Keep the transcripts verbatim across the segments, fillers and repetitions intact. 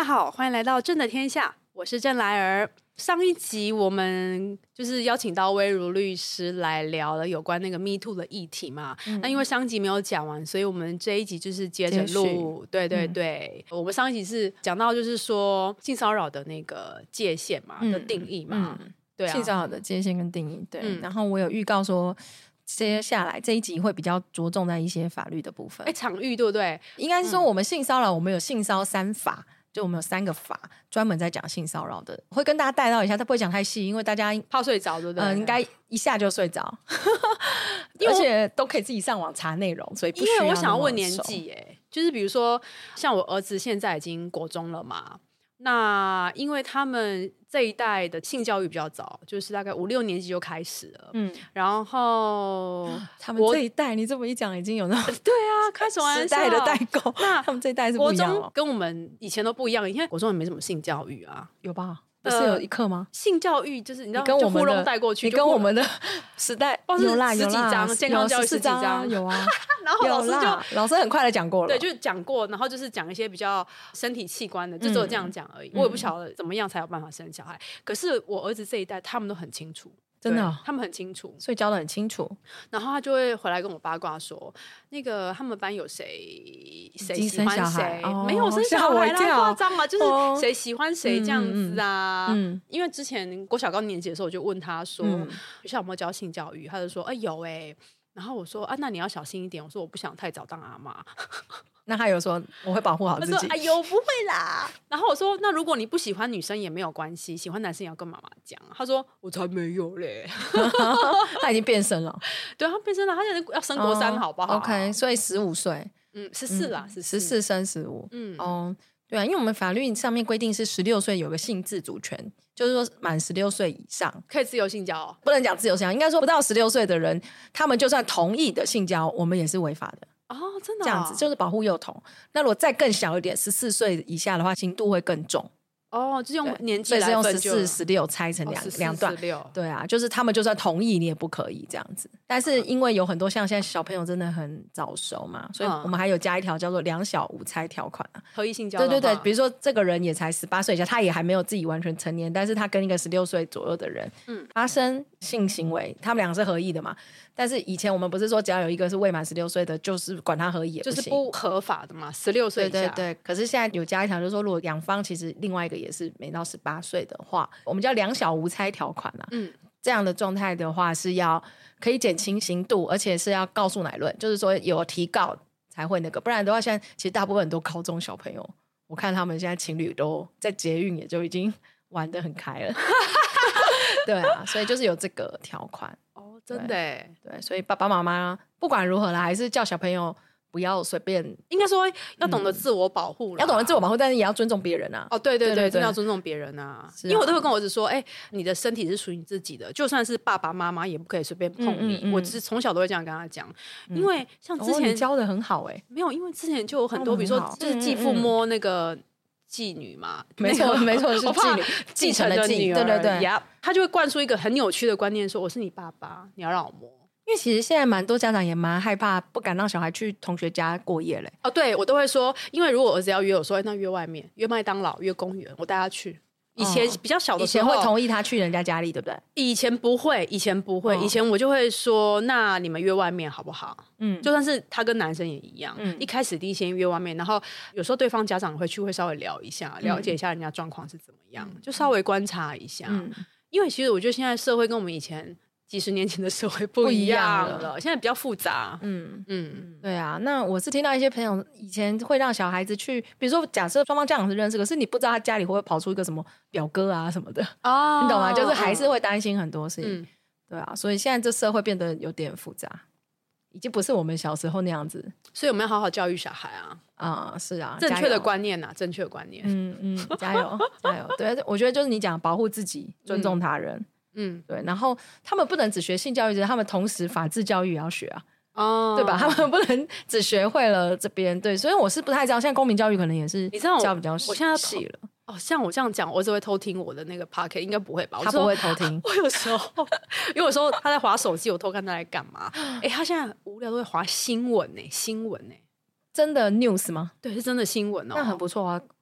家好，欢迎来到正的天下，我是郑来儿。上一集我们就是邀请到威如律师来聊了有关那个 Me Too 的议题嘛、嗯、那因为上一集没有讲完，所以我们这一集就是接着录。对对对、嗯、我们上一集是讲到就是说性骚扰的那个界限嘛、嗯、的定义嘛、嗯、对啊， 性骚扰的界限跟定义，对、嗯、然后我有预告说接下来这一集会比较着重在一些法律的部分。 哎，场域对不对？ 应该是说我们性骚扰、嗯、我们有性骚三法，就我们有三个法专门在讲性骚扰的，会跟大家带到一下，它不会讲太细，因为大家怕睡着，对不对？ 嗯，应该一下就睡着而且都可以自己上网查内容，所以不需要。 因为我想要问年纪耶，就是比如说像我儿子现在已经国中了嘛，那因为他们这一代的性教育比较早，就是大概五六年级就开始了，嗯，然后他们这一代，你这么一讲，已经有那种对啊，开什么玩笑， 时代的代沟。那他们这一代是不一样、哦、 国中跟我们以前都不一样，因为国中也没什么性教育啊， 有吧？不是有一课吗、呃？ 性教育就是你知道， 你跟我们的就糊弄带过去， 你跟我们的时代有啦有啦，健康教育十几章有啊， 然后老师就老师很快的讲过了， 对，就讲过，然后就是讲一些比较身体器官的，就只有这样讲而已、嗯。我也不晓得怎么样才有办法生小孩，嗯、可是我儿子这一代他们都很清楚。 真的、哦， 他们很清楚， 所以教得很清楚。 然后他就会回来跟我八卦说，那个他们班有谁谁喜欢谁、哦，没有生小孩啦，夸张嘛，就是谁喜欢谁这样子啊、嗯嗯。因为之前国小高年级的时候，我就问他说，嗯、学校有没有教性教育？他就说，哎、欸，有哎、欸。然后我说啊，那你要小心一点。我说我不想太早当阿嬷。 那他有说我会保护好自己。 他说哎呦不会啦。然后我说那如果你不喜欢女生也没有关系，喜欢男生也要跟妈妈讲。他说我才没有嘞。 他已经变身了。 对，他变身了，他现在要升国三、oh, 好不好 ？OK， 所以十五岁， 嗯，十四啦， 十四升十五，嗯哦。对啊，因为我们法律上面规定是十六岁有个性自主权，就是说满十六岁以上可以自由性交、哦， 不能讲自由性交，应该说不到十六岁的人，他们就算同意的性交，我们也是违法的。 哦，真的、哦、 这样子就是保护幼童。那如果再更小一点，十四岁以下的话，刑度会更重。 哦，就用年纪来分， 所以是用十四、十六拆成两两、哦、段。对啊，就是他们就算同意，你也不可以这样子。但是因为有很多像现在小朋友真的很早熟嘛，所以我们还有加一条叫做两小无猜条款啊， 合意性交。 对对对，比如说这个人也才十八岁以下，他也还没有自己完全成年，但是他跟一个十六岁左右的人，嗯，发生性行为，他们两个是合意的嘛。但是以前我们不是说只要有一个是未满十六岁的，就是管他合意也不行， 就是不合法的嘛，十六岁以下。 对对对。可是现在有加一条，就是说如果两方其实另外一个也是没到十八岁的话，我们叫两小无猜条款啊。嗯，这样的状态的话是要可以减轻刑度，而且是要告诉乃论，就是说有提告才会那个，不然的话，现在其实大部分很多高中小朋友，我看他们现在情侣都在捷运也就已经玩得很开了。对啊，所以就是有这个条款。 哦，真的耶。 对，所以爸爸妈妈不管如何啦，还是叫小朋友不要随便， 应该说要懂得自我保护、嗯、 要懂得自我保护，但是也要尊重别人啊。 哦，对对 对, 对, 对, 对，真的要尊重别人啊, 啊因为我都会跟我儿子说，哎、欸，你的身体是属于你自己的，就算是爸爸妈妈也不可以随便碰你、嗯嗯嗯、我只是从小都会这样跟他讲、嗯、因为像之前、 哦、你教得很好哎、欸， 没有，因为之前就有很多比如说就是继父摸那个妓女嘛， 没错、那个、没错，是妓女继承的继，对对对， yep, 他就会灌输一个很扭曲的观念，说我是你爸爸，你要让我摸。 因为其实现在蛮多家长也蛮害怕，不敢让小孩去同学家过夜嘞。 哦，对，我都会说，因为如果我儿子要约我说，那约外面，约麦当劳，约公园，我带他去。以前比较小的时候， 以前会同意他去人家家里，对不对？ 以前不会，以前不会，哦、以前我就会说，那你们约外面好不好？嗯，就算是他跟男生也一样，嗯，一开始第一先约外面，然后有时候对方家长会去，会稍微聊一下，了解一下人家状况是怎么样、嗯，就稍微观察一下。嗯，因为其实我觉得现在社会跟我们以前几十年前的社会不一样了，了现在比较复杂。嗯嗯，对啊。那我是听到一些朋友以前会让小孩子去，比如说假设双方家长是认识，可是你不知道他家里会不会跑出一个什么表哥啊什么的哦，你懂吗？就是还是会担心很多事情、嗯。对啊，所以现在这社会变得有点复杂，已经不是我们小时候那样子。 所以我们要好好教育小孩啊。 啊、嗯，是啊， 正确的观念啊，正确的观念。 嗯嗯，加油加油。对，我觉得就是你讲保护自己，尊重他人。嗯嗯，对，然后他们不能只学性教育，他们同时法治教育也要学啊，哦，对吧？他们不能只学会了这边，对，所以我是不太知道，现在公民教育可能也是， 你知道教比较细了。 我现在哦，像我这样讲，我只会偷听我的那个 podcast， 应该不会吧？ 他不会偷听。 我有时候，因为有时候他在滑手机，我偷看他在干嘛。哎，他现在无聊都会滑新闻呢、欸，新闻呢、欸， 真的 news 吗？ 对，是真的新闻哦， 那很不错啊。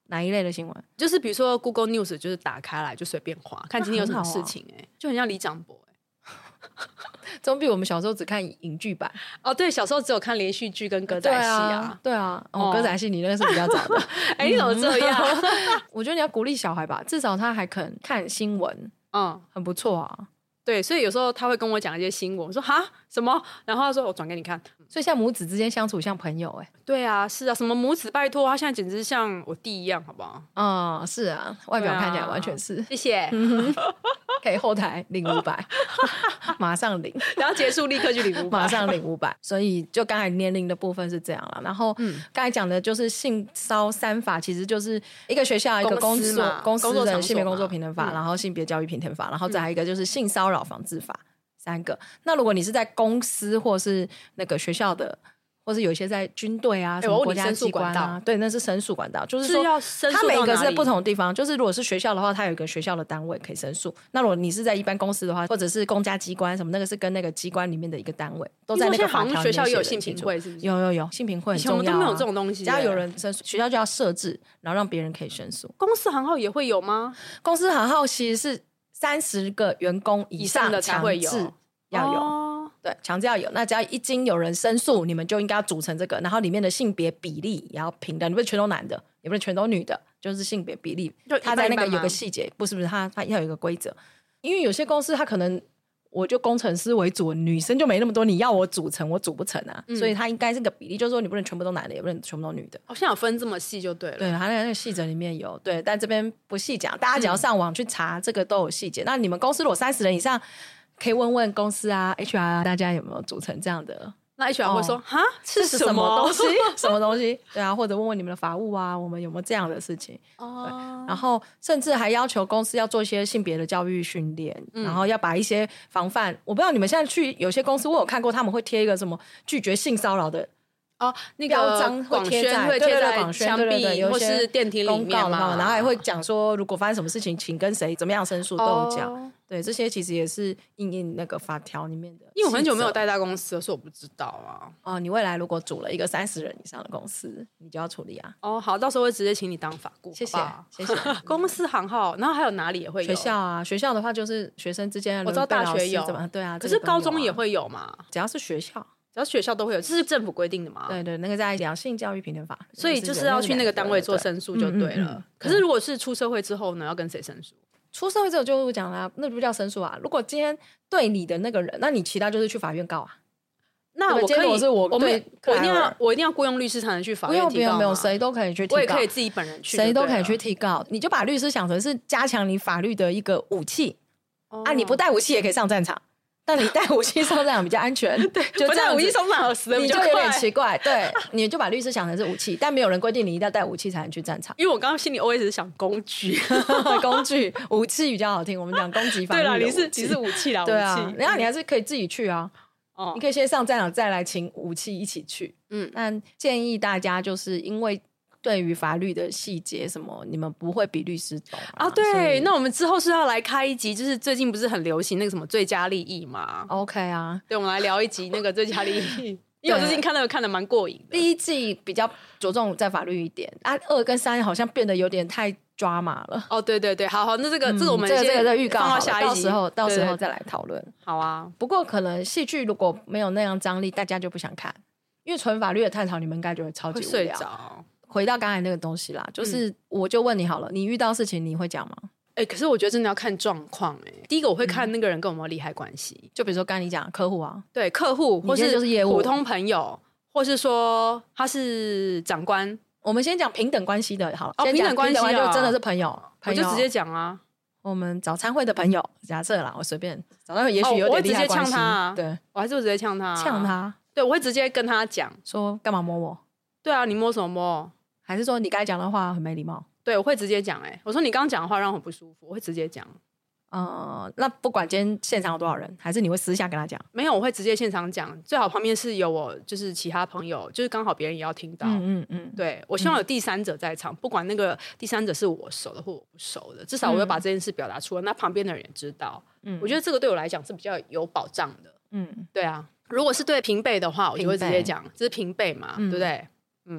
哪一类的新闻？ 就是比如说 Google News 就是打开来就随便滑，看今天有什么事情、欸啊、就很像李长博、欸、 总比我们小时候只看影剧版哦。对，小时候只有看连续剧跟歌仔戏啊。 对啊，对啊哦，歌仔戏你那个是比较早的。 哎、欸，你怎么这样？ 我觉得你要鼓励小孩吧，至少他还肯看新闻，嗯，很不错啊。 对，所以有时候他会跟我讲一些新闻，我说哈什么，然后他说我转给你看。 所以像母子之间相处像朋友哎、欸。 对啊，是啊，什么母子拜托，他现在简直像我弟一样，好不好？ 嗯，是啊，外表看起来完全是。 啊、谢谢。 可以后台领五百，马上领， 然后结束立刻就领五百， 马上领五百。所以就刚才年龄的部分是这样了，然后刚才讲的就是性骚三法，其实就是一个学校一个公司公司的性别工作平等法，然后性别教育平等法，然后再来一个就是性骚扰防治法，三个。那如果你是在公司或是那个学校的，或是有一些在军队啊、什么国家机关啊，对，那是申诉管道，就是说它每个是在不同的地方。就是如果是学校的话，它有一个学校的单位可以申诉。那如果你是在一般公司的话，或者是公家机关什么，那个是跟那个机关里面的一个单位，都在那个法条里面。 学校也有性平会，是不是？ 有有有，性平会很重要、啊。以前我们都没有这种东西、欸， 只要有人申诉，学校就要设置，然后让别人可以申诉。 公司行号也会有吗？ 公司行号其实是三十个员工以上的才会有， 要有。哦，对，强制要有。那只要一经有人申诉，你们就应该要组成这个，然后里面的性别比例也要平等，你不是全都男的，也不是全都女的，就是性别比例。他在那个有个细节，不是不是，他他要有一个规则。因为有些公司他可能我就工程师为主，女生就没那么多，你要我组成我组不成啊，嗯、所以他应该是个比例，就是说你不能全部都男的，也不能全部都女的。 好像有分这么细就对了。 对，他那个细则里面有，对，但这边不细讲，大家只要上网去查，这个都有细节。嗯、那你们公司如果三十人以上，可以问问公司啊 H R 啊，大家有没有组成这样的？ 那 H R 会说哈、哦、 是什么东西什么东西？对啊，或者问问你们的法务啊，我们有没有这样的事情？哦，然后甚至还要求公司要做一些性别的教育训练、嗯，然后要把一些防范。我不知道你们现在去有些公司，我有看过他们会贴一个什么拒绝性骚扰的。 哦，那个标章会贴在会贴在墙壁或是电梯里面嘛， 然后还会讲说，如果发生什么事情，请跟谁怎么样申诉，都有讲。哦、对，这些其实也是因应那个法条里面的。 因为我很久没有带大公司了，所以我不知道啊。 哦，你未来如果组了一个三十人以上的公司，你就要处理啊。 哦，好，到时候会直接请你当法顾， 谢谢，谢谢。 公司行号，然后还有哪里也会有？ 学校啊，学校的话就是学生之间， 我知道大学有， 对啊， 可是高中也会有嘛？ 只要是学校。 只要学校都会有，这是政府规定的嘛？ 对对，那个在两性教育平等法， 所以就是要去那个单位做申诉就对了。嗯嗯嗯、可是如果是出社会之后呢，要跟谁申诉？ 出社会之后就讲啦，那不叫申诉啊。如果今天对你的那个人，那你其他就是去法院告啊。 那我可以， 是我我对我一定要我一定要雇佣律师才能去法院提告吗？ 不用不用，谁都可以去提告， 我也可以自己本人去， 谁都可以去提告。你就把律师想成是加强你法律的一个武器、哦、啊，你不带武器也可以上战场。但你带武器上战场比较安全， 对，就不带武器上战场死的比较快， 你就有点奇怪。对，你就把律师想成是武器，但没有人规定你一定要带武器才能去战场。 因为我刚刚心里 always 是想工具， 工具武器比较好听。我们讲攻击方面的武器， 对啦，你是你是武器啦， 对啊， 武器。 然后你还是可以自己去啊。哦，你可以先上战场，再来请武器一起去。嗯，但建议大家就是因为。对于法律的细节什么，你们不会比律师懂 啊, 啊？对，那我们之后是要来开一集，就是最近不是很流行那个什么最佳利益嘛 ？OK 啊， 对，我们来聊一集那个最佳利益，因为我最近看那个看得蛮过瘾的。 第一季比较着重在法律一点，啊，二跟三好像变得有点太抓马了。 哦，对对对，好好，那这个、嗯、这个我们先这个这个预告放到下一集，到时候到时候再来讨论。 好啊， 不过可能戏剧如果没有那样张力，大家就不想看，因为纯法律的探讨，你们应该就会超级无聊。 会睡着。 回到刚才那个东西啦，就是我就问你好了，嗯、你遇到事情你会讲吗？ 哎、欸，可是我觉得真的要看状况哎。第一个我会看那个人跟我有没有利害关系、嗯， 就比如说刚才你讲客户啊， 对客户，或是就是业务普通朋友，或是说他是长官。 我们先讲平等关系的好了， 哦，平等关系、啊、 就真的是朋友，朋友我就直接讲啊。 我们早餐会的朋友，假设啦，我随便早餐会也许有点利害关系， 哦、我会直接呛他、啊， 对我还是会直接呛他、啊， 呛他， 对，我会直接跟他讲说干嘛摸我？ 对啊，你摸什么摸？ 还是说你刚才讲的话很没礼貌？ 对，我会直接讲。哎、欸，我说你刚刚讲的话让我很不舒服，我会直接讲。 呃，那不管今天现场有多少人，还是你会私下跟他讲？ 没有，我会直接现场讲。最好旁边是有我，就是其他朋友，就是刚好别人也要听到。嗯嗯嗯。对，我希望有第三者在场、嗯，不管那个第三者是我熟的或我不熟的，至少我会把这件事表达出来，嗯、那旁边的人也知道。嗯，我觉得这个对我来讲是比较有保障的。嗯，对啊。如果是对平辈的话，我就会直接讲，这是平辈嘛，嗯、对不对？嗯。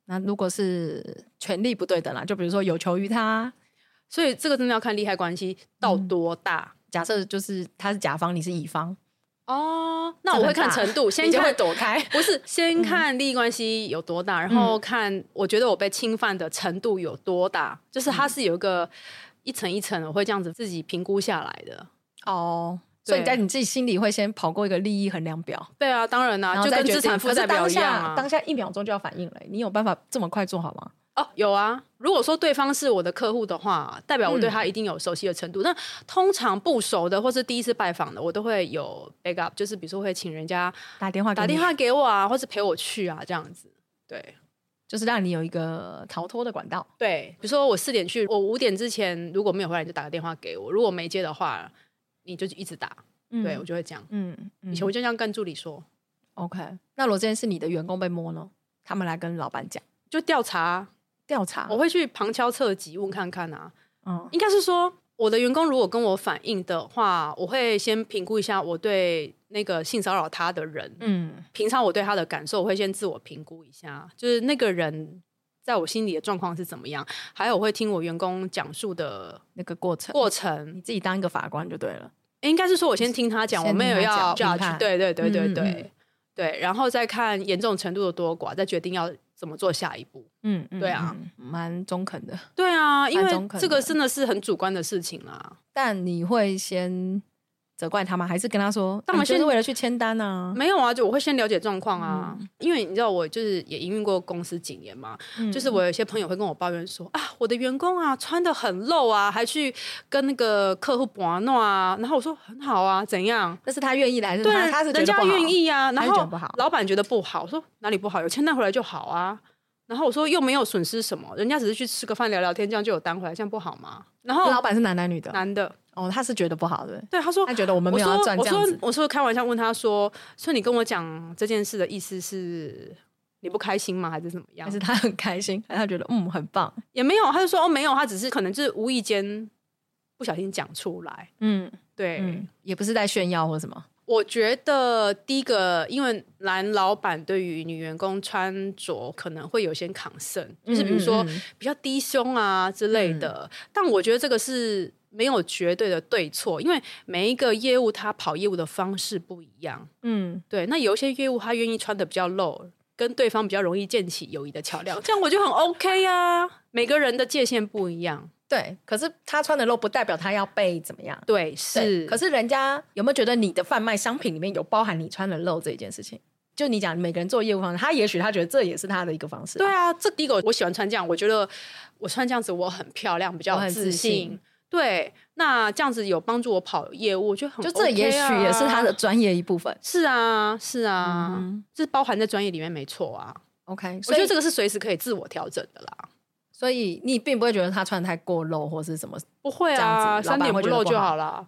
那如果是权力不对等啦，就比如说有求于他， 所以这个真的要看利害关系到多大、 嗯、假设就是他是甲方你是乙方哦，那我会看程度，先看会躲开， 不是先看利益关系有多大、嗯、然后看我觉得我被侵犯的程度有多大、嗯、就是它是有一个一层一层我会这样子自己评估下来的哦。所以你在你自己心里会先跑过一个利益衡量表。 对啊，当然啊，就跟资产负债表一样啊。 当下一秒钟就要反应了，你有办法这么快做好吗？ 哦，有啊。如果说对方是我的客户的话，代表我对他一定有熟悉的程度。那、嗯、通常不熟的或是第一次拜访的，我都会有 backup， 就是比如说会请人家打电话打电话给我啊，或是陪我去啊，这样子。对， 就是让你有一个逃脱的管道。 对，比如说我四点去，我五点之前如果没有回来，你就打个电话给我。如果没接的话，你就一直打。嗯、对，我就会这样。嗯，以前我就这样跟助理说。 OK， 那如果这件事你的员工被摸呢？他们来跟老板讲， 就调查， 调查。 我会去旁敲侧击问看看啊。嗯，应该是说我的员工如果跟我反映的话，我会先评估一下我对那个性骚扰他的人，嗯，平常我对他的感受，我会先自我评估一下，就是那个人在我心里的状况是怎么样，还有我会听我员工讲述的那个过程， 过程， 你自己当一个法官就对了。 应该是说我先听他讲，我没有要 judge， 对对对对对、嗯嗯、对，然后再看严重程度的多寡，再决定要怎么做下一步。嗯，对啊， 蛮中肯的。 对啊，因为这个真的是很主观的事情啦。 但你会先责怪他吗？还是跟他说，但我们就是为了去签单啊？ 没有啊，就我会先了解状况啊、嗯，因为你知道我就是也营运过公司几年嘛、嗯，就是我有些朋友会跟我抱怨说啊，我的员工啊穿得很露啊，还去跟那个客户玩弄啊，然后我说很好啊，怎样？ 那是他愿意的还是他对他是人家愿意啊？然后老板觉得不好，我说哪里不好？有签单回来就好啊。然后我说又没有损失什么，人家只是去吃个饭聊聊天，这样就有单回来，这样不好吗？然后老板是男的女的？ 男的。 哦，他是觉得不好的。 对，他说他觉得我们没有要赚这样子。 我说我说开玩笑问他说，所以你跟我讲这件事的意思是你不开心吗？还是怎么样？ 还是他很开心，还是他觉得嗯很棒？ 也没有，他就说哦没有，他只是可能就是无意间不小心讲出来。嗯，对、嗯， 也不是在炫耀或什么。 我觉得第一个，因为男老板对于女员工穿着可能会有些concern，就是比如说比较低胸啊之类的、嗯、但我觉得这个是没有绝对的对错，因为每一个业务他跑业务的方式不一样。嗯，对，那有一些业务他愿意穿的比较露，跟对方比较容易建起友谊的桥梁，这样我就很 OK 啊。每个人的界限不一样。 对，可是他穿的露不代表他要被怎么样。 对，是对。可是人家有没有觉得你的贩卖商品里面有包含你穿的露这一件事情？就你讲每个人做业务方式，他也许他觉得这也是他的一个方式。 对啊，这第一个我喜欢穿这样，我觉得我穿这样子我很漂亮，比较自 信, 自信。对，那这样子有帮助我跑业务，我觉得很 OK 啊。 就这也许也是他的专业一部分。 是啊，是啊，嗯、这包含在专业里面没错啊。 OK， 我觉得这个是随时可以自我调整的啦。 所以你并不会觉得他穿得太过露或是什么？ 不会啊，三点不露就好了。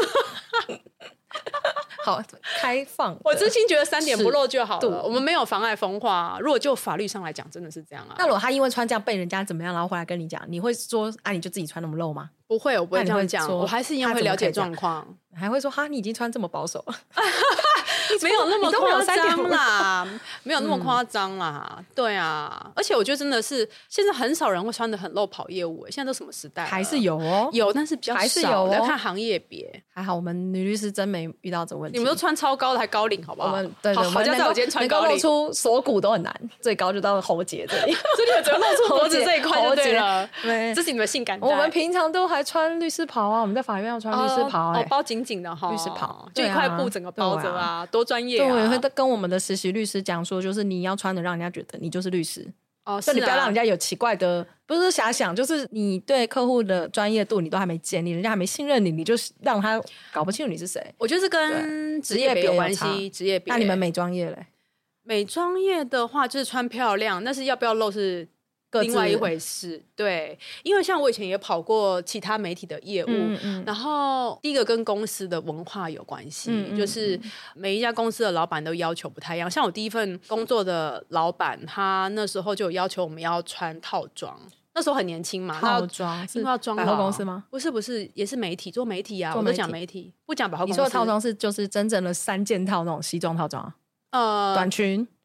好开放， 我真心觉得三点不露就好了。我们没有妨碍风化。如果就法律上来讲，真的是这样啊。 那如果他因为穿这样被人家怎么样，然后回来跟你讲，你会说啊，你就自己穿那么露吗？ 不会，我不会这样讲。我还是一样会了解状况， 还会说哈，你已经穿这么保守了。 没有那么夸张啦，没有那么夸张啦、嗯。对啊，而且我觉得真的是现在很少人会穿得很露跑业务。现在都什么时代了？ 还是有哦， 有，但是比较少，还是有、哦。要看行业别。 还好我们女律师真没遇到这问题。 你们都穿超高的，还高领，好不好？ 我们对对， 好好像在我今天穿高领， 能够露出锁骨都很难，最高就到喉结这里。 所以你们只有露出脖子这一块就对了。对，这是你们性感带。 我们平常都还穿律师袍啊，我们在法院要穿律师袍、欸， 哦，包紧紧的哈， 律师袍就一块布整个包着啊，啊多专业啊！ 对，我也会跟我们的实习律师讲说，就是你要穿的让人家觉得你就是律师哦， 所以你不要让人家有奇怪的，不是遐想，就是你对客户的专业度你都还没建立，人家还没信任你，你就让他搞不清楚你是谁。 我觉得是跟职业别有关系，职业别。 那你们美妆业嘞？ 美妆业的话，就是穿漂亮，但是要不要露是另外一回事。对，因为像我以前也跑过其他媒体的业务、嗯嗯、然后第一个跟公司的文化有关系、嗯嗯、就是每一家公司的老板都要求不太一样。像我第一份工作的老板，他那时候就有要求我们要穿套装，那时候很年轻嘛。 套装是百货公司吗？ 不是不是，也是媒体，做媒体啊。我都讲媒体，不讲百货公司。 你说的套装是就是真正的三件套那种西装套装啊？呃，短裙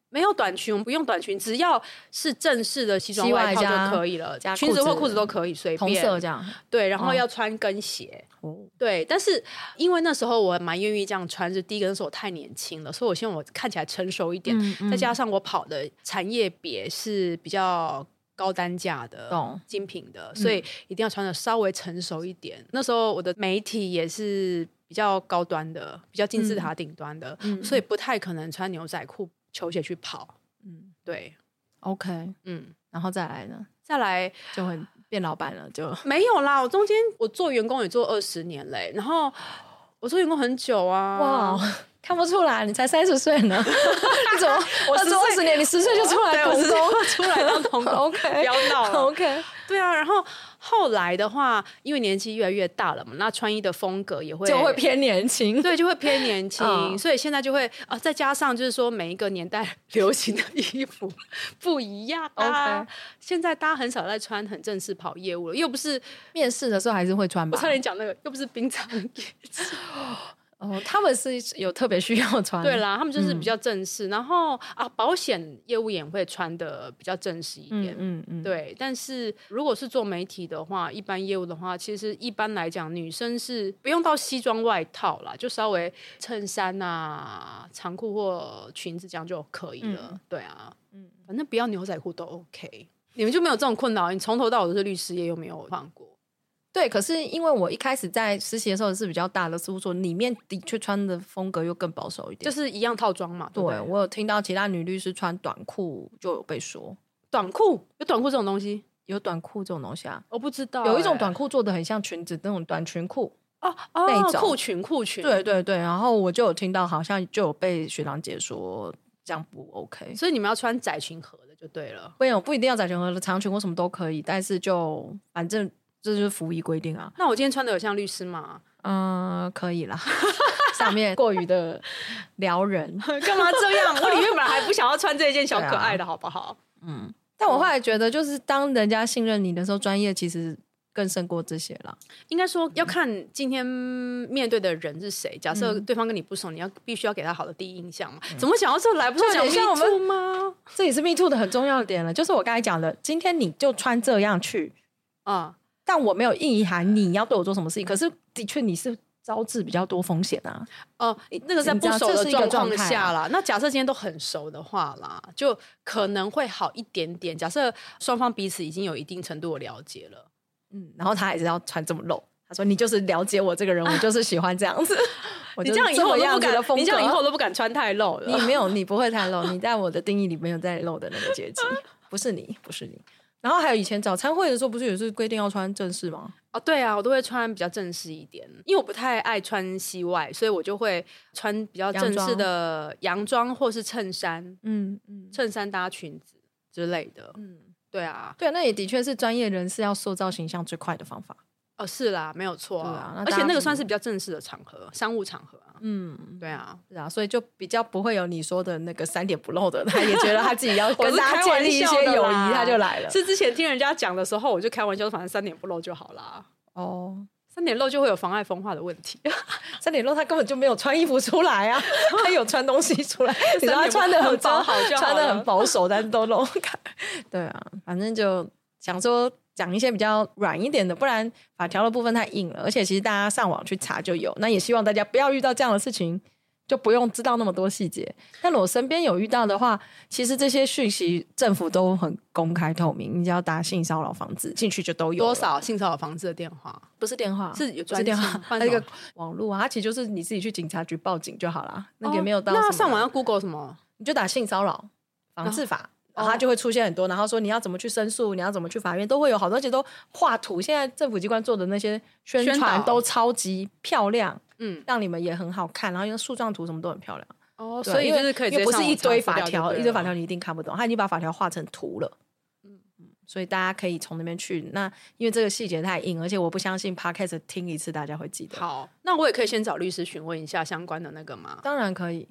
没有短裙，我们不用短裙，只要是正式的西装外套就可以了，裙子或裤子都可以随便， 同色这样。 对，然后要穿跟鞋。哦，对，但是因为那时候我蛮愿意这样穿，是第一个那时候我太年轻了，所以我希望我看起来成熟一点，嗯嗯，再加上我跑的产业别是比较高单价的、精品的，所以一定要穿的稍微成熟一点。嗯、那时候我的媒体也是比较高端的，比较金字塔顶端的，嗯、所以不太可能穿牛仔裤、球鞋去跑。嗯，对 ，OK， 嗯，然后再来呢？ 再来就会变老板了，就没有啦。我中间我做员工也做二十年嘞，然后我做员工很久啊。 哇，看不出来，你才三十岁呢。你怎么？我做二十年，你十岁就出来童工， 出来当童工。 OK， 不要闹了。 OK， 对啊。然后后来的话，因为年纪越来越大了嘛，那穿衣的风格也会就会偏年轻， 对，就会偏年轻。嗯、所以现在就会啊，再加上就是说每一个年代流行的衣服不一样啊。Okay. 现在大家很少在穿很正式跑业务了，又不是面试的时候还是会穿吧。 我差点讲那个，又不是冰场业绩。 哦，他们是有特别需要穿， 对啦，他们就是比较正式，嗯、然后啊，保险业务也会穿的比较正式一点，嗯 嗯, 嗯，对。但是如果是做媒体的话，一般业务的话，其实一般来讲，女生是不用到西装外套啦，就稍微衬衫啊、长裤或裙子这样就可以了，嗯、对啊，嗯，反正不要牛仔裤都 OK。你们就没有这种困扰？你从头到尾都是律师业，又没有换过。 对，可是因为我一开始在实习的时候是比较大的事务所，里面的确穿的风格又更保守一点， 就是一样套装嘛。对, 对，我有听到其他女律师穿短裤，就有被说短裤有短裤这种东西， 有短裤这种东西啊？ 我不知道、欸， 有一种短裤做的很像裙子那种短裙裤哦哦，那种裤裙裤裙， 对对对。然后我就有听到，好像就有被学长姐说这样不 OK， 所以你们要穿窄裙合的就对了。 不用，不一定要窄裙合的，长裙或什么都可以，但是就反正。这就是服役规定啊。 那我今天穿的有像律师吗？ 嗯，可以啦。上面过于的撩人， 干嘛这样？我里面本来还不想要穿这件小可爱的，好不好？ 嗯。但我后来觉得，就是当人家信任你的时候，专业其实更胜过这些啦。 应该说要看今天面对的人是谁。假设对方跟你不熟，你要必须要给他好的第一印象嘛。嗯、怎么讲到这来？不是讲 me too 吗？ 这也是 me too 的很重要的点了。就是我刚才讲的，今天你就穿这样去啊。嗯，但我没有意涵你要对我做什么事情，可是的确你是招致比较多风险啊。 哦、呃，那个在不熟的状况下啦。那假设今天都很熟的话啦，就可能会好一点点。假设双方彼此已经有一定程度的了解了， 嗯，然后他还是要穿这么露。他说：“你就是了解我这个人，我就是喜欢这样子。我你这样以后都不敢， 你这样以后都不敢穿太露了。 你没有，你不会太露。你在我的定义里没有在露的那个阶级，不是你，不是你。”然后还有以前早餐会的时候，不是也是规定要穿正式吗？ 哦，对啊，我都会穿比较正式一点，因为我不太爱穿西外，所以我就会穿比较正式的洋装或是衬衫，嗯嗯，衬衫搭裙子之类的，嗯，对啊， 对啊，那也的确是专业人士要塑造形象最快的方法。 哦，是啦，没有错啊，啊而且那个算是比较正式的场合，商务场合啊，嗯，对啊， 是啊，所以就比较不会有你说的那个三点不漏的，他也觉得他自己要跟大家建立一些友谊，他就来了。 是之前听人家讲的时候，我就开玩笑，反正三点不漏就好啦。哦，三点漏就会有妨碍风化的问题。 三点漏他根本就没有穿衣服出来啊，他有穿东西出来，你知道他穿的很保好，穿的很保守，但是都漏开。对啊，反正就想说。讲一些比较软一点的，不然法条的部分太硬了，而且其实大家上网去查就有。那也希望大家不要遇到这样的事情，就不用知道那么多细节。但我身边有遇到的话，其实这些讯息政府都很公开透明，你只要打性骚扰防治进去就都有。 多少性骚扰防治的电话？ 不是电话， 是有专电话， 它一个网络啊，它其实就是你自己去警察局报警就好了，那个也没有到什么、 哦。那上网要 Google 什么？ 你就打性骚扰防治法。哦然后它就会出现很多，然后说你要怎么去申诉，你要怎么去法院，都会有好多，而且都画图。现在政府机关做的那些宣传都超级漂亮，嗯，让你们也很好看，然后用树状图什么都很漂亮。 哦，所以就是可以直接不是一堆法条，一堆法条你一定看不懂，他已经把法条画成图了。嗯嗯，所以大家可以从那边去。那因为这个细节太硬，而且我不相信 Podcast 听一次大家会记得。 好，那我也可以先找律师询问一下相关的那个吗？ 当然可以。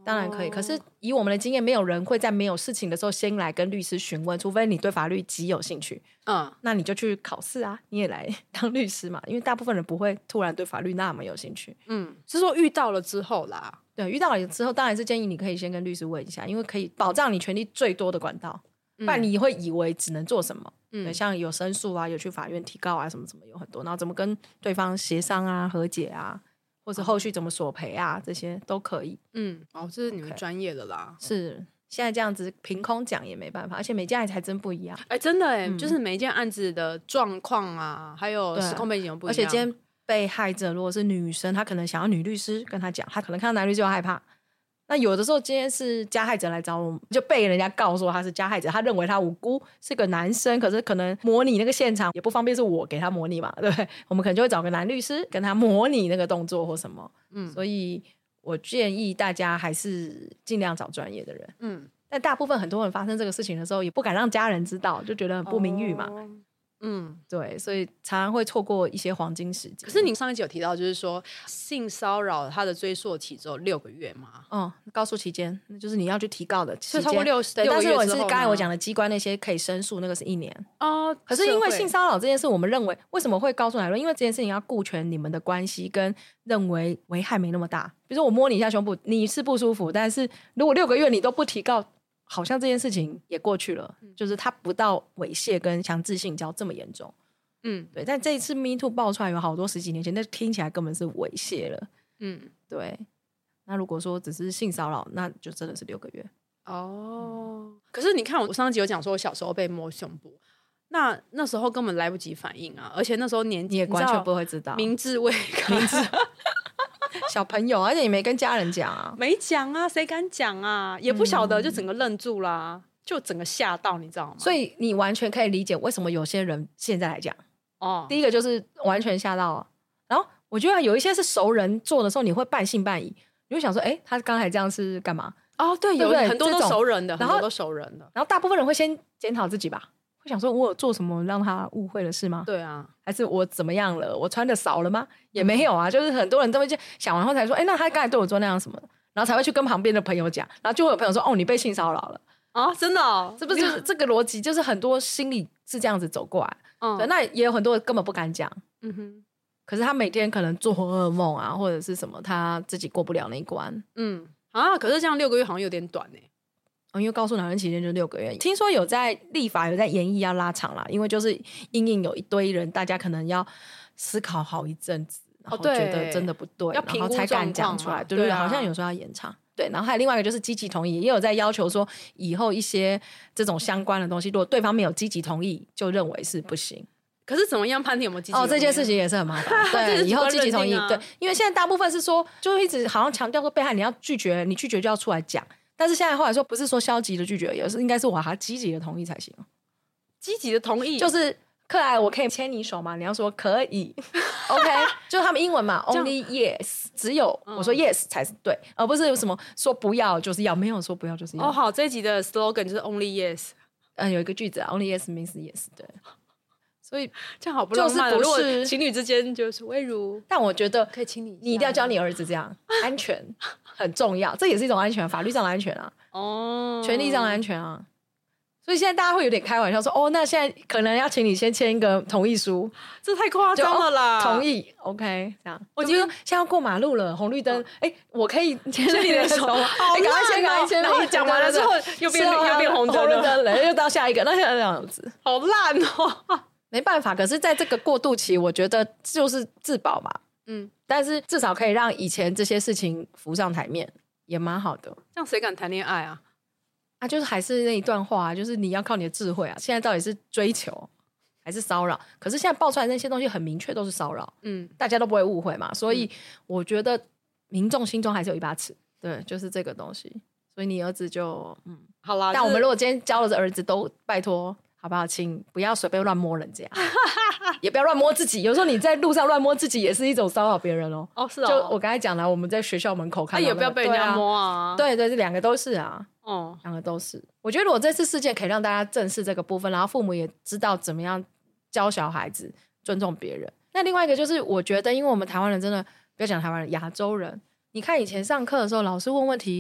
当然可以、哦、可是以我们的经验，没有人会在没有事情的时候先来跟律师询问，除非你对法律极有兴趣，嗯，那你就去考试啊，你也来当律师嘛，因为大部分人不会突然对法律那么有兴趣。 嗯，是说遇到了之后啦， 对，遇到了之后当然是建议你可以先跟律师问一下，因为可以保障你权利最多的管道，不然你会以为只能做什么、嗯、对，像有申诉啊，有去法院提告啊，什么什么有很多，然后怎么跟对方协商啊，和解啊，或者后续怎么索赔啊，这些都可以。 嗯，哦，这是你们专业的啦。 Okay. 是，现在这样子凭空讲也没办法，而且每件案子还真不一样。 哎、欸，真的哎、欸嗯，就是每一件案子的状况啊，还有时空背景不一样。 而且今天被害者如果是女生，她可能想要女律师跟她讲，她可能看到男律师就害怕。那有的时候今天是加害者来找我们，就被人家告说他是加害者，他认为他无辜，是个男生，可是可能模拟那个现场也不方便是我给他模拟嘛，对不对？我们可能就会找个男律师跟他模拟那个动作或什么。嗯，所以我建议大家还是尽量找专业的人。嗯，但大部分很多人发生这个事情的时候也不敢让家人知道，就觉得很不名誉嘛。哦，嗯，对，所以常常会错过一些黄金时间。 可是你上一集有提到，就是说性骚扰它的追溯期只有六个月嘛？ 嗯，告诉期间，那就是你要去提告的期间， 超过六十。 对，但是如果是刚才我讲的机关那些可以申诉，那个是一年。哦，可是因为性骚扰这件事，我们认为为什么会告诉乃论？因为这件事情要顾全你们的关系，跟认为危害没那么大。比如说我摸你一下胸部，你是不舒服，但是如果六个月你都不提告，好像这件事情也过去了，嗯、就是它不到猥亵跟强制性交这么严重。嗯，对，但这一次 Me Too 爆出来有好多十几年前，那听起来根本是猥亵了。嗯，对。那如果说只是性骚扰，那就真的是六个月。 哦、嗯，可是你看，我上集有讲说我小时候被摸胸部，那那时候根本来不及反应啊，而且那时候年纪你也完全不会知道， 明智未开， 明智小朋友，而且你没跟家人讲啊， 没讲啊，谁敢讲啊？也不晓得，就整个愣住啦，就整个吓到，你知道吗？ 所以你完全可以理解为什么有些人现在来讲。哦，第一个就是完全吓到了，然后我觉得有一些是熟人做的时候，你会半信半疑，你会想说，哎，他刚才这样是干嘛？ 哦，对， 对不对？ 有很多都熟人的， 然后很多都熟人的， 然后大部分人会先检讨自己吧，会想说，我有做什么让他误会了是吗？ 对啊， 还是我怎么样了？我穿的少了吗？也没有啊，就是很多人都会想完后才说，哎，那他刚才对我做那样什么，然后才会去跟旁边的朋友讲，然后就会有朋友说，哦，你被性骚扰了。 哦，真的哦， 是不是这个逻辑？就是很多心理是这样子走过来，嗯，对，那也有很多人根本不敢讲，嗯哼。可是他每天可能做噩梦啊，或者是什么，他自己过不了那一关，嗯啊。可是这样六个月好像有点短哎、欸哦，因为告诉男人期间就六个月，听说有在立法有在研议要拉长啦，因为就是因应有一堆人，大家可能要思考好一阵子，然后觉得真的不对， 要然后才敢讲出来，对不对？好像有时候要延长。对，然后还有另外一个就是积极同意，也有在要求说以后一些这种相关的东西，如果对方没有积极同意，就认为是不行。 可是怎么样判定有没有积极同意？ 哦，这件事情也是很麻烦。对，以后积极同意，对，因为现在大部分是说，就一直好像强调说被害你要拒绝，你拒绝就要出来讲。但是现在后来说，不是说消极的拒绝，也是应该是我还积极的同意才行。 积极的同意就是克莱，我可以牵你手吗？你要说可以，OK， 就是他们英文嘛 ，only yes， 只有我说 yes 才是对，而不是有什么说不要就是要，没有说不要就是要。 哦，好，这一集的 slogan 就是 only yes， 嗯，有一个句子啊 ，only yes means yes， 对。所以这样好不浪漫，就是不是如果情侣之间就是微如， 但我觉得可以亲你， 你一定要教你儿子这样，安全很重要，这也是一种安全，法律上的安全啊，哦，权利上的安全啊。所以现在大家会有点开玩笑说，哦，那现在可能要请你先签一个同意书， 这太夸张了啦！ 哦、同意 ，OK， 这样。我觉得现在要过马路了，红绿灯，哎、哦，我可以牵你的手，哎，赶快签，赶快签。 然后讲完了之后，又变又变红灯了，又到下一个，那现在这样子， 好烂哦。 没办法，可是在这个过渡期，我觉得就是自保嘛，嗯，但是至少可以让以前这些事情浮上台面，也蛮好的。 这样谁敢谈恋爱啊？ 啊，就是还是那一段话，就是你要靠你的智慧啊。现在到底是追求还是骚扰？可是现在爆出来那些东西很明确都是骚扰，嗯，大家都不会误会嘛。所以我觉得民众心中还是有一把尺，对，就是这个东西。所以你儿子就嗯好啦， 但我们如果今天教了儿子，都拜托好不好，请不要随便乱摸人家，也不要乱摸自己。有时候你在路上乱摸自己，也是一种骚扰别人哦。 哦，是哦。 就我刚才讲了，我们在学校门口看到、那個， 也不要被人家摸啊。 对对，这两个都是啊。哦，两个都是。我觉得如果这次事件可以让大家正视这个部分，然后父母也知道怎么样教小孩子尊重别人。那另外一个就是，我觉得因为我们台湾人真的不要讲台湾人，亚洲人，你看以前上课的时候，老师问问题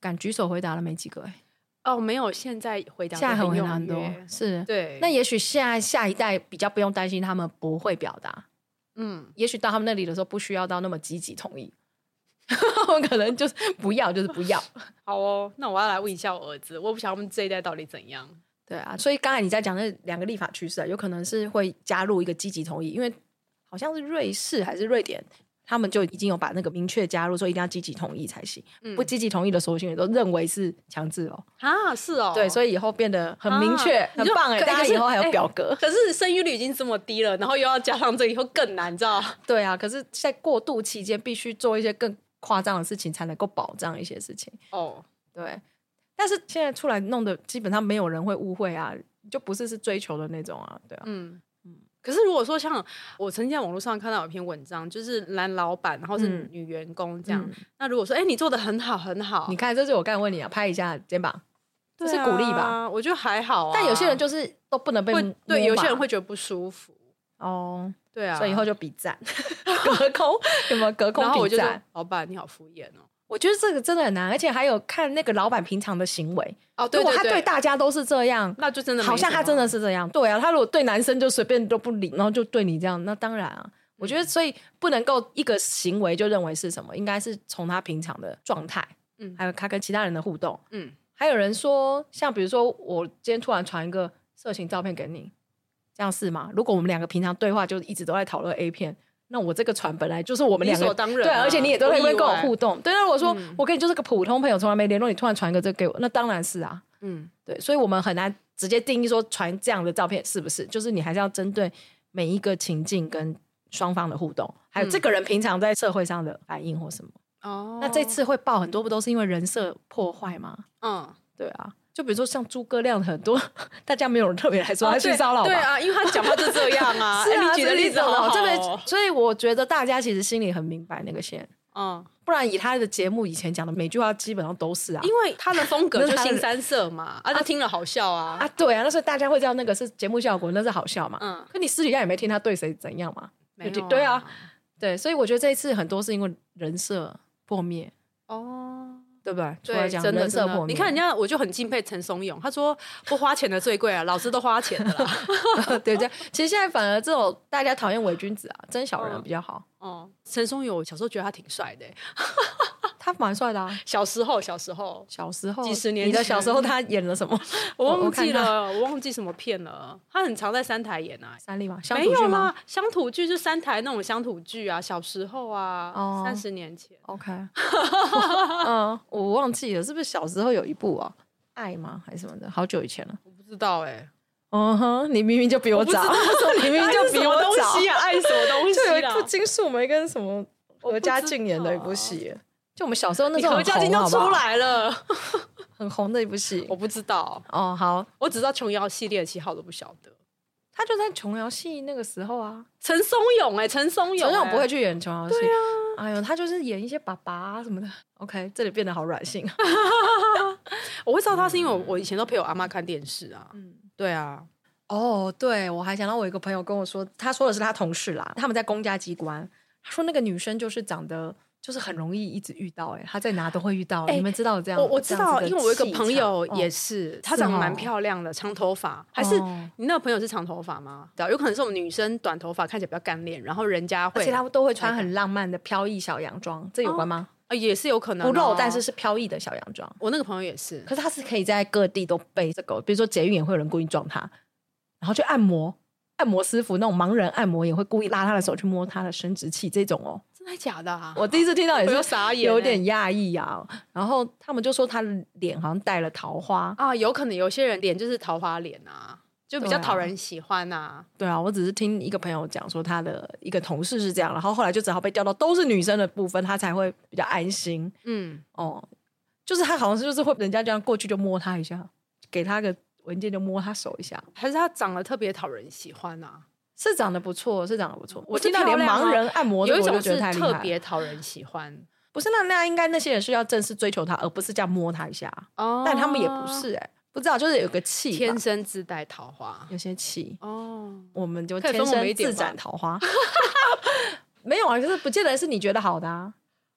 敢举手回答的没几个哎、 欸。哦，没有，现在回答现在很很很多，是， 对。 那也许现在下一代比较不用担心他们不会表达，嗯，也许到他们那里的时候不需要到那么积极同意，我可能就是不要，就是不要。 好哦，那我要来问一下我儿子，我不晓得他们这一代到底怎样。 对啊，所以刚才你在讲那两个立法趋势啊，有可能是会加入一个积极同意，因为好像是瑞士还是瑞典，他们就已经有把那个明确加入说一定要积极同意才行，嗯、不积极同意的所有行为都认为是强制哦。 啊，是哦， 对，所以以后变得很明确，啊、很棒哎，大家以后还有表格。 可是生育率已经这么低了，然后又要加上这以后更难，你知道？ 对啊，可是在过渡期间必须做一些更夸张的事情，才能够保障一些事情。哦，对。但是现在出来弄的，基本上没有人会误会啊，就不是是追求的那种啊，对啊。嗯嗯。可是如果说像我曾经在网络上看到有一篇文章，就是男老板然后是女员工这样，嗯、那如果说哎、欸、你做的很好很好， 你看这是我刚才问你啊，拍一下肩膀，这是鼓励吧？ 我觉得还好啊。 但有些人就是都不能被摸， 对，有些人会觉得不舒服哦。 对啊， 所以以后就比赞，隔空有没有隔空比赞？ 然后我就说老板你好敷衍哦。 我觉得这个真的很难，而且还有看那个老板平常的行为哦。对对对， 如果他对大家都是这样， 那就真的好像他真的是这样。对啊，他如果对男生就随便都不理，然后就对你这样，那当然啊。我觉得所以不能够一个行为就认为是什么，应该是从他平常的状态，嗯，还有他跟其他人的互动，嗯。还有人说，像比如说我今天突然传一个色情照片给你，这样是吗？如果我们两个平常对话就一直都在讨论 A 片。那我这个传本来就是我们两个， 理所当然、啊、 对，而且你也都会跟我互动。对，那如果说、嗯、我跟你就是个普通朋友，从来没联络，你突然传一个这个给我，那当然是啊，嗯，对，所以我们很难直接定义说传这样的照片是不是，就是你还是要针对每一个情境跟双方的互动，还有这个人平常在社会上的反应或什么。哦、嗯，那这次会爆很多，不都是因为人设破坏吗？嗯，对啊。就比如说像诸葛亮很多，大家没有人特别来说他性骚扰吧、 哦、对, 对啊，因为他讲话就这样啊。 是啊、 欸，你举的例子好好、哦， 这个，所以我觉得大家其实心里很明白那个线。嗯，不然以他的节目以前讲的每句话基本上都是啊， 因为他的风格就腥羶色嘛，啊，他听了好笑啊。 啊，对啊，那所以大家会知道那个是节目效果，那是好笑嘛。嗯，可你私底下也没听他对谁怎样嘛？ 没有、啊。 对啊，对，所以我觉得这一次很多是因为人设破灭。哦。对不对？ 对，真的人设破灭。你看人家，我就很敬佩陈松勇，他说不花钱的最贵啊，老子都花钱的啦。 对对，其实现在反而这种大家讨厌伪君子啊，真小人比较好。 哦、嗯，陈松勇，我小时候觉得他挺帅的、欸， 他蛮帅的啊。 小时候，小时候， 小时候， 几十年前， 你的小时候他演了什么？ 我忘记了，我, 我忘记什么片了。他很常在三台演啊， 三立吗？乡土剧吗？ 乡土剧就三台那种乡土剧啊，小时候啊，三、哦、十年前。 OK， 嗯，我忘记了，是不是小时候有一部啊？爱吗？还是什么的？好久以前了， 我不知道哎、欸。 嗯哼，你明明就比我早，我你明明就比我早。 爱, 啊、爱什么东西、啊？ 就有一部金素梅跟什么何家劲演的一部戏，就我们小时候那时候何家劲就出来了， 很红的一部戏。 我不知道哦，好， 我只知道琼瑶系列的七号都不晓得。 他就在琼瑶戏那个时候啊， 陈松勇哎、欸，陈松勇、欸， 陈松勇不会去演琼瑶戏。 对啊， 哎呦，他就是演一些爸爸啊什么的。OK， 这里变得好软性。 我会知道他是因为我我以前都陪我阿嬷看电视啊。嗯，对啊。 哦，对，我还想到我一个朋友跟我说，他说的是他同事啦，他们在公家机关，他说那个女生就是长得就是很容易一直遇到、欸，哎，他在哪都会遇到。欸、你们知道这样？ 我我知道，因为我有一个朋友也是，她、哦、长得蛮漂亮的，长头发。还是、哦、你那个朋友是长头发吗？对，有可能是我们女生短头发看起来比较干练，然后人家会， 而且他们都会穿很浪漫的飘逸小洋装，这有关吗？ 啊、哦，也是有可能、哦、 不露，但是是飘逸的小洋装。 我那个朋友也是， 可是他是可以在各地都背这个，比如说捷运也会有人故意撞他，然后去按摩。按摩师傅那种盲人按摩也会故意拉他的手去摸他的生殖器，这种哦， 真的假的啊？ 我第一次听到也是傻眼， 有点讶异啊。然后他们就说他的脸好像带了桃花啊，有可能有些人脸就是桃花脸啊，就比较讨人喜欢啊。 对啊，我只是听一个朋友讲说他的一个同事是这样，然后后来就只好被调到都是女生的部分，他才会比较安心。嗯，哦，就是他好像是就是会人家这样过去就摸他一下，给他个文件就摸他手一下， 还是他长得特别讨人喜欢啊？ 是长得不错，是长得不错。 我听到连盲人按摩有一种是特别讨人喜欢， 不是那那样应该那些人是要正式追求他，而不是这样摸他一下。哦，但他们也不是哎、欸，不知道就是有个气， 天生自带桃花， 有些气哦，我们就天生自展桃花。没有啊，就是不见得是你觉得好的啊。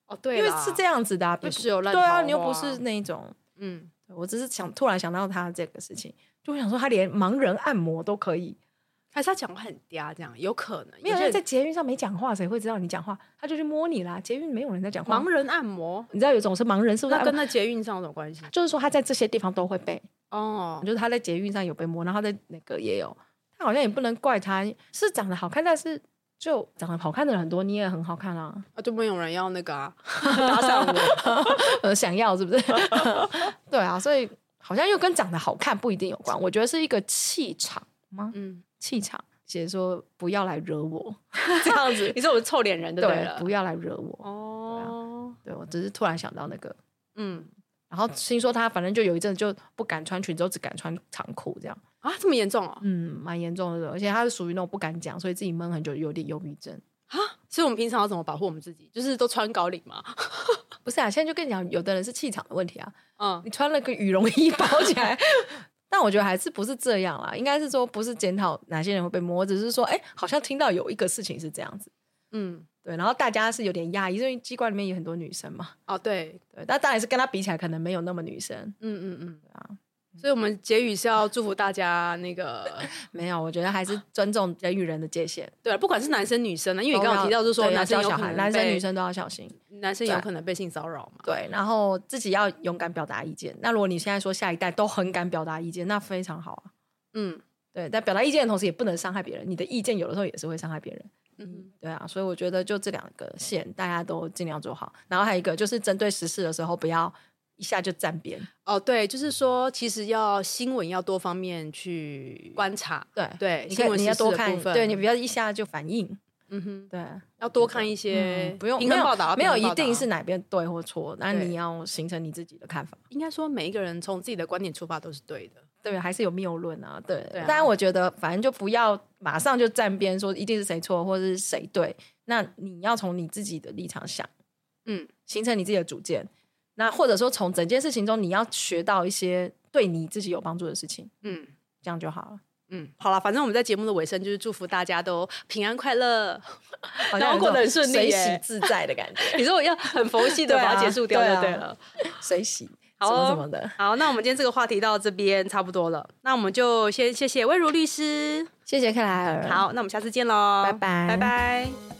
哦，对， 因为是这样子的啊， 不是有烂桃花， 对啊，你又不是那种，嗯，我只是想突然想到他这个事情，就想说他连盲人按摩都可以。 还是他讲话很嗲，这样有可能。 没有人在捷运上没讲话，谁会知道你讲话？他就去摸你啦。捷运没有人在讲话。 盲人按摩， 你知道有种是盲人，是不是？ 那跟那捷运上有什么关系？ 就是说他在这些地方都会被哦， 就是他在捷运上有被摸，然后他在那个也有。他好像也不能怪他，是长得好看，但是就长得好看的人很多，你也很好看啊。 啊，就没有人要那个啊，打赏我，想要是不是？对啊，所以好像又跟长得好看不一定有关，我觉得是一个气场吗？嗯。气场写说不要来惹我这样子你说我是臭脸人对了， 对，不要来惹我哦。对，啊，对我只是突然想到那个嗯，然后听说他反正就有一阵就不敢穿裙子，只敢穿长裤这样啊，这么严重哦？ 嗯，蛮严重的，而且他是属于那种不敢讲，所以自己闷很久，有点忧郁症啊。所以我们平常要怎么保护我们自己？就是都穿高领吗？ 不是啊，现在就跟你讲，有的人是气场的问题啊。嗯，你穿了个羽绒衣包起来。但我觉得还是不是这样啦，应该是说不是检讨哪些人会被摸，只是说哎、欸，好像听到有一个事情是这样子，嗯，对，然后大家是有点压抑，因为机关里面有很多女生嘛， 哦，对对，但当然是跟他比起来可能没有那么女生， 嗯嗯嗯，对啊，所以我们结语是要祝福大家那个没有，我觉得还是尊重人与人的界限， 对、啊，不管是男生女生呢，因为你刚刚提到就是说男生有可能男生女生都要小心， 男生有可能被性骚扰嘛， 对，然后自己要勇敢表达意见。那如果你现在说下一代都很敢表达意见，那非常好啊，嗯，对，但表达意见的同时也不能伤害别人，你的意见有的时候也是会伤害别人。嗯，对啊，所以我觉得就这两个线大家都尽量做好，然后还有一个就是针对时事的时候不要一下就站边哦，对，就是说其实要新闻要多方面去观察， 对对， 新闻你要多看，对你不要一下就反应，嗯哼，对， 要多看一些、嗯、 不用平衡报道， 没有一定是哪边对或错，但你要形成你自己的看法。 应该说每一个人从自己的观点出发都是对的， 对，还是有谬论啊，对。对啊，当然我觉得反正就不要马上就站边说一定是谁错或者是谁对，那你要从你自己的立场想，嗯，形成你自己的主见。那或者说从整件事情中你要学到一些对你自己有帮助的事情，嗯，这样就好了。嗯， 好了，反正我们在节目的尾声就是祝福大家都平安快乐，然后过得很顺利， 随喜自在的感觉。 你说我要很佛系的把它结束掉就对了， 随喜好、 哦、什么什么的。 好，那我们今天这个话题到这边差不多了，那我们就先谢谢魏如律师， 谢谢克莱尔。 好，那我们下次见喽， 拜拜， 拜拜。